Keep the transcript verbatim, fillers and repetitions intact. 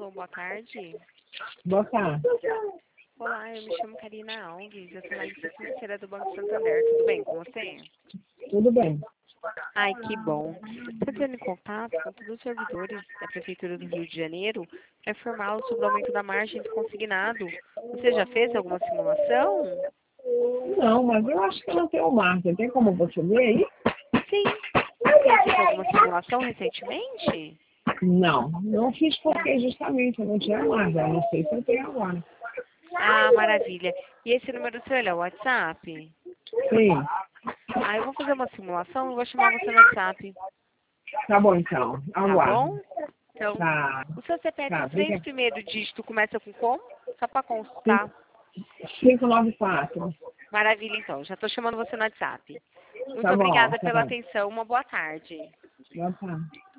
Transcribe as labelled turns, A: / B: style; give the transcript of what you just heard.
A: Alô, boa tarde.
B: Boa tarde.
A: Olá, eu me chamo Karina Alves, eu sou analista financeira do Banco Santander. Tudo bem com você?
B: Tudo bem.
A: Ai, que bom. Estou entrando em contato com todos os servidores da Prefeitura do Rio de Janeiro para informá-los sobre o aumento da margem do consignado. Você já fez alguma simulação?
B: Não, mas eu acho que ela tem o margem. Tem como você ver aí?
A: Sim. Você fez alguma simulação recentemente?
B: Não, não fiz porque justamente eu não tinha margem. Eu não sei se eu tenho agora.
A: Ah, maravilha. E esse número seu é o WhatsApp?
B: Sim.
A: Ah, eu vou fazer uma simulação e vou chamar você no WhatsApp.
B: Tá bom, então.
A: Tá
B: Aguardo.
A: bom? Então,
B: Tá.
A: o seu C P F,
B: Tá,
A: os três
B: obrigada.
A: primeiros dígitos começa com como? Só para constar.
B: cinco nove quatro.
A: Maravilha, então. Já estou chamando você no WhatsApp. Muito
B: Tá bom,
A: obrigada pela
B: tá.
A: atenção. Uma boa tarde.
B: Boa tarde.